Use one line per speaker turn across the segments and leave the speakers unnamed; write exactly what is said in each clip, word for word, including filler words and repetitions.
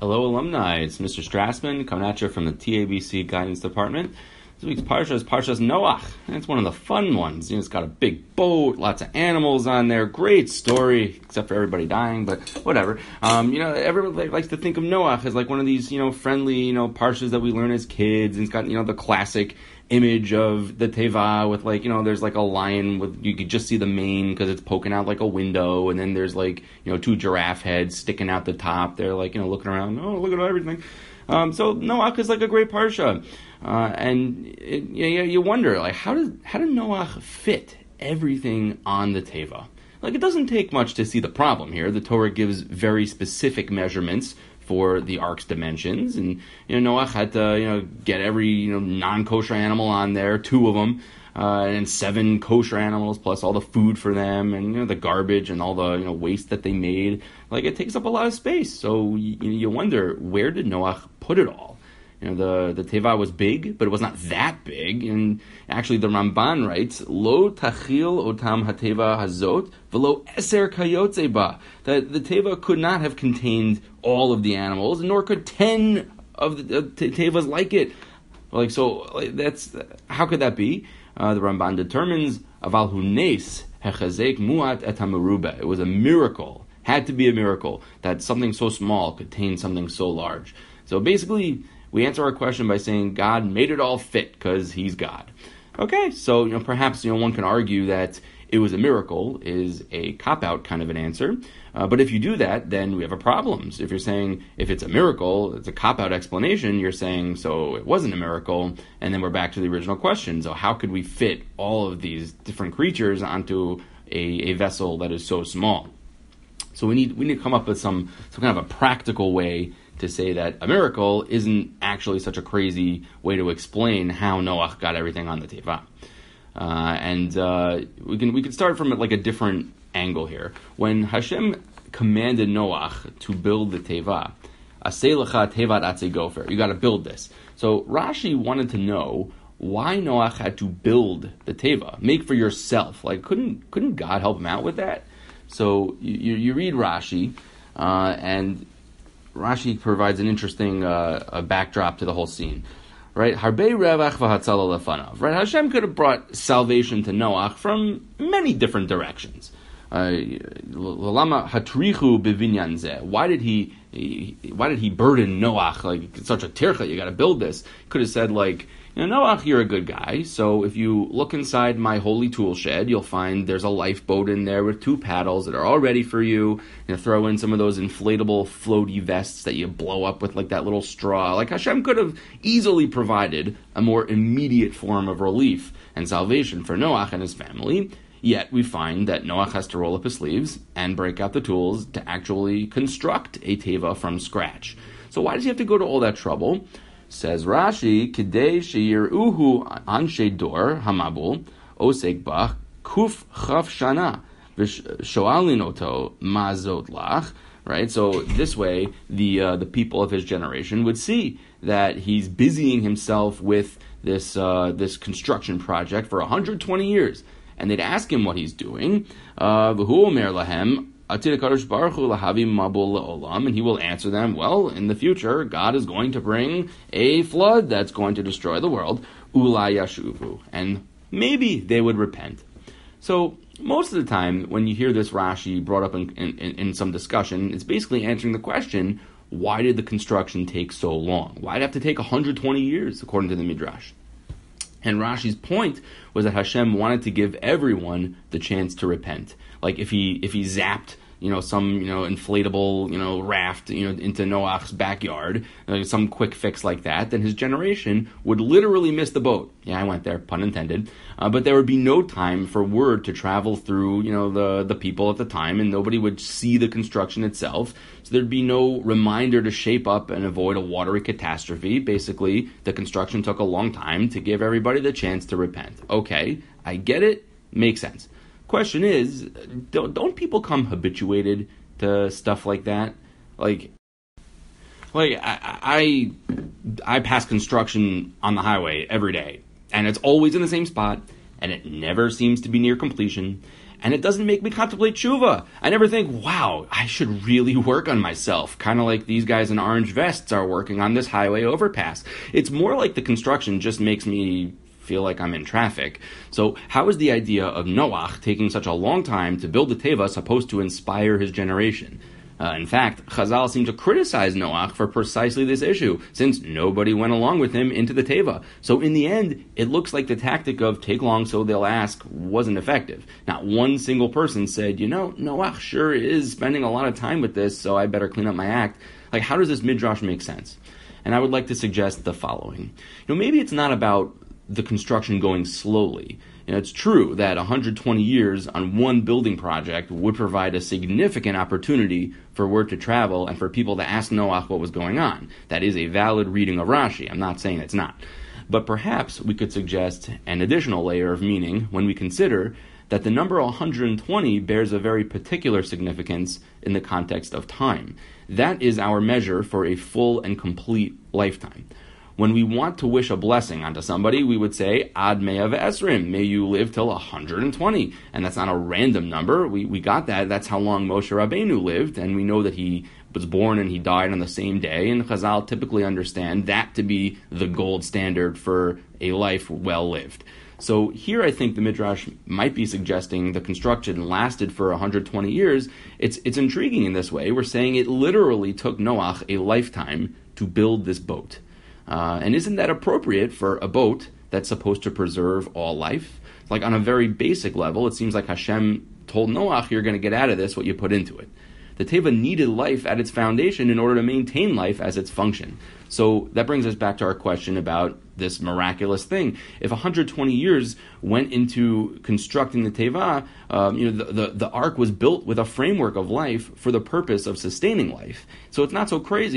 Hello, alumni. It's Mister Strassman coming at you from the T A B C Guidance Department. This week's Parsha is Parshas Noach, and it's one of the fun ones. You know, it's got a big boat, lots of animals on there, great story, except for everybody dying, but whatever. Um, you know, everybody likes to think of Noach as like one of these, you know, friendly, you know, Parshas that we learn as kids, and it's got, you know, the classic image of the Teva with, like, you know, there's like a lion with, you could just see the mane because it's poking out like a window, and then there's like, you know, two giraffe heads sticking out the top. They're like, you know, looking around, oh, look at everything. Um, so Noach is like a great parsha, uh, and it, you, you wonder, like, how does how did Noach fit everything on the Teva? Like, it doesn't take much to see the problem here. The Torah gives very specific measurements for the ark's dimensions, and you know Noach had to you know get every you know non-kosher animal on there, two of them, uh, and seven kosher animals plus all the food for them, and you know the garbage and all the you know waste that they made. Like, it takes up a lot of space. So you, you wonder, where did Noach put it all? You know, the, the Teva was big, but it was not that big. And actually, the Ramban writes, Lo tachil otam hateva hazot, velo eser kayotze ba. That the Teva could not have contained all of the animals, nor could ten of the uh, t- Tevas like it. Like, so, like, that's, how could that be? Uh, the Ramban determines, aval hu nes hechazek muat et hamerubah. It was a miracle, had to be a miracle, that something so small contained something so large. So basically, we answer our question by saying God made it all fit because He's God. Okay, so you know perhaps you know one can argue that it was a miracle is a cop-out kind of an answer. Uh, but if you do that, then we have a problem. So if you're saying if it's a miracle, it's a cop-out explanation, you're saying so it wasn't a miracle, and then we're back to the original question. So how could we fit all of these different creatures onto a, a vessel that is so small? So we need we need to come up with some some kind of a practical way to say that a miracle isn't actually such a crazy way to explain how Noach got everything on the Teva. Uh, and uh, we can we can start from like a different angle here. When Hashem commanded Noach to build the Teva, Aseh lecha tevat atzei gofer, you got to build this. So Rashi wanted to know why Noach had to build the Teva, make for yourself. Like, couldn't couldn't God help him out with that? So you, you read Rashi, uh, and Rashi provides an interesting uh, a backdrop to the whole scene. Right? Harbei revach v'hatzala lefanav. Right? Hashem could have brought salvation to Noach from many different directions. Lama hatrichu b'vinyan zeh. Why did he? Why did he burden Noach like such a tircha? You got to build this. Could have said like, you know, Noach, you're a good guy, so if you look inside my holy tool shed, you'll find there's a lifeboat in there with two paddles that are all ready for you. You know, throw in some of those inflatable floaty vests that you blow up with like that little straw. Like, Hashem could have easily provided a more immediate form of relief and salvation for Noach and his family. Yet we find that Noach has to roll up his sleeves and break out the tools to actually construct a teva from scratch. So why does he have to go to all that trouble? Says Rashi, Kidei sheyiruhu anshe dor hamabul osek bach kuf chaf shana v'shoalin oto mazot lach. Right, so this way the uh, the people of his generation would see that he's busying himself with this uh, this construction project for one hundred twenty years, and they'd ask him what he's doing. Uh, V'hu omer lahem. And he will answer them, well, in the future, God is going to bring a flood that's going to destroy the world. Ulai yashuvu. And maybe they would repent. So most of the time, when you hear this Rashi brought up in, in, in some discussion, it's basically answering the question, why did the construction take so long? Why did it have to take one hundred twenty years, according to the Midrash? And Rashi's point was that Hashem wanted to give everyone the chance to repent. Like if he if he zapped, you know, some, you know, inflatable, you know, raft, you know, into Noach's backyard, uh, some quick fix like that, then his generation would literally miss the boat. Yeah, I went there, pun intended. Uh, but there would be no time for word to travel through, you know, the, the people at the time, and nobody would see the construction itself. So there'd be no reminder to shape up and avoid a watery catastrophe. Basically, the construction took a long time to give everybody the chance to repent. Okay, I get it, makes sense. Question is, don't, don't people come habituated to stuff like that? Like, like I, I, I pass construction on the highway every day, and it's always in the same spot, and it never seems to be near completion. And it doesn't make me contemplate tshuva. I never think, wow, I should really work on myself, kind of like these guys in orange vests are working on this highway overpass. It's more like the construction just makes me feel like I'm in traffic. So how is the idea of Noach taking such a long time to build the Teva supposed to inspire his generation? Uh, in fact, Chazal seem to criticize Noach for precisely this issue, since nobody went along with him into the Teva. So in the end, it looks like the tactic of take long so they'll ask wasn't effective. Not one single person said, you know, Noach sure is spending a lot of time with this, so I better clean up my act. Like, how does this midrash make sense? And I would like to suggest the following. You know, maybe it's not about the construction going slowly. You know, it's true that one hundred twenty years on one building project would provide a significant opportunity for word to travel and for people to ask Noach what was going on. That is a valid reading of Rashi. I'm not saying it's not. But perhaps we could suggest an additional layer of meaning when we consider that the number one hundred twenty bears a very particular significance in the context of time. That is our measure for a full and complete lifetime. When we want to wish a blessing onto somebody, we would say, Ad Mea Ve'esrim, may you live till one hundred twenty. And that's not a random number. We we got that. That's how long Moshe Rabbeinu lived, and we know that he was born and he died on the same day, and Chazal typically understand that to be the gold standard for a life well lived. So here I think the Midrash might be suggesting the construction lasted for one hundred twenty years. It's, it's intriguing in this way. We're saying it literally took Noach a lifetime to build this boat. Uh, and isn't that appropriate for a boat that's supposed to preserve all life? Like on a very basic level, it seems like Hashem told Noach, you're going to get out of this what you put into it. The Teva needed life at its foundation in order to maintain life as its function. So that brings us back to our question about this miraculous thing. If one hundred twenty years went into constructing the Teva, um, you know, the, the, the ark was built with a framework of life for the purpose of sustaining life. So it's not so crazy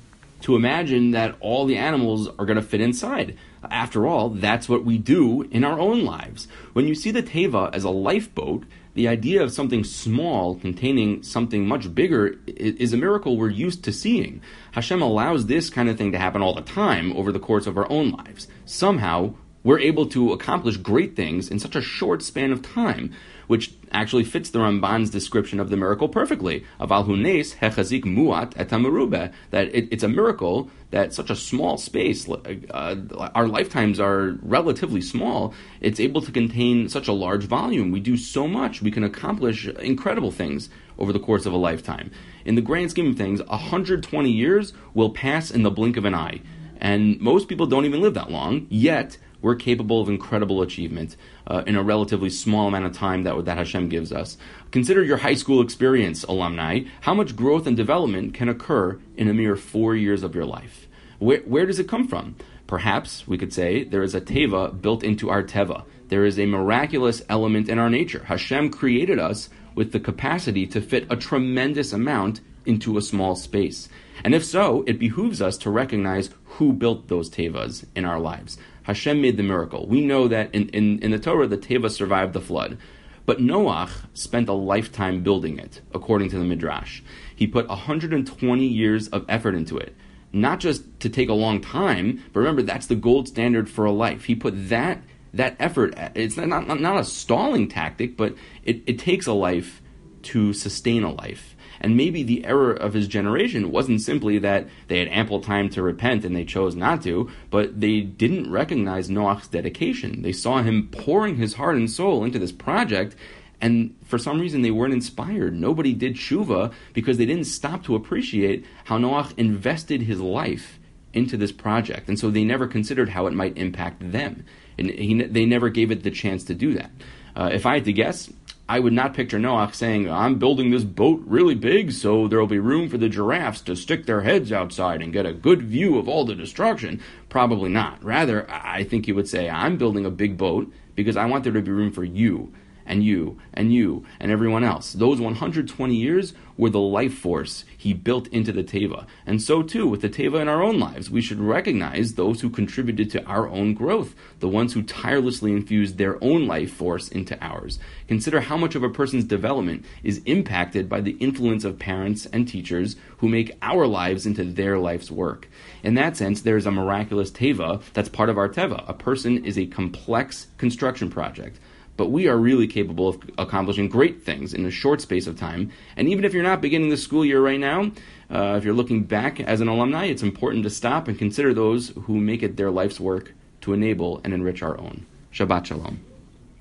to imagine that all the animals are going to fit inside. After all, that's what we do in our own lives. When you see the Teva as a lifeboat, the idea of something small containing something much bigger is a miracle we're used to seeing. Hashem allows this kind of thing to happen all the time over the course of our own lives. Somehow, we're able to accomplish great things in such a short span of time, which actually fits the Ramban's description of the miracle perfectly. Aval hu nes hechazik muat et hamerubeh, that it, it's a miracle that such a small space, uh, our lifetimes are relatively small, it's able to contain such a large volume. We do so much. We can accomplish incredible things over the course of a lifetime. In the grand scheme of things, one hundred twenty years will pass in the blink of an eye. And most people don't even live that long, yet we're capable of incredible achievement uh, in a relatively small amount of time that, that Hashem gives us. Consider your high school experience, alumni. How much growth and development can occur in a mere four years of your life? Where, where does it come from? Perhaps we could say there is a teva built into our teva. There is a miraculous element in our nature. Hashem created us with the capacity to fit a tremendous amount into a small space. And if so, it behooves us to recognize who built those tevas in our lives. Hashem made the miracle. We know that in, in, in the Torah, the teva survived the flood. But Noach spent a lifetime building it, according to the Midrash. He put one hundred twenty years of effort into it. Not just to take a long time, but remember, that's the gold standard for a life. He put that that effort, it's not, not, not a stalling tactic, but it, it takes a life to sustain a life. And maybe the error of his generation wasn't simply that they had ample time to repent and they chose not to, but they didn't recognize Noach's dedication. They saw him pouring his heart and soul into this project, and for some reason they weren't inspired. Nobody did tshuva because they didn't stop to appreciate how Noach invested his life into this project. And so they never considered how it might impact them. And he, they never gave it the chance to do that. Uh, if I had to guess, I would not picture Noach saying, I'm building this boat really big so there will be room for the giraffes to stick their heads outside and get a good view of all the destruction. Probably not. Rather, I think he would say, I'm building a big boat because I want there to be room for you and you and you and everyone else. Those one hundred twenty years were the life force he built into the Teva. And so too with the Teva in our own lives. We should recognize those who contributed to our own growth, the ones who tirelessly infused their own life force into ours. Consider how much of a person's development is impacted by the influence of parents and teachers who make our lives into their life's work. In that sense, there is a miraculous Teva that's part of our Teva. A person is a complex construction project. but we are really capable of accomplishing great things in a short space of time. And even if you're not beginning the school year right now, uh, if you're looking back as an alumni, it's important to stop and consider those who make it their life's work to enable and enrich our own. Shabbat Shalom.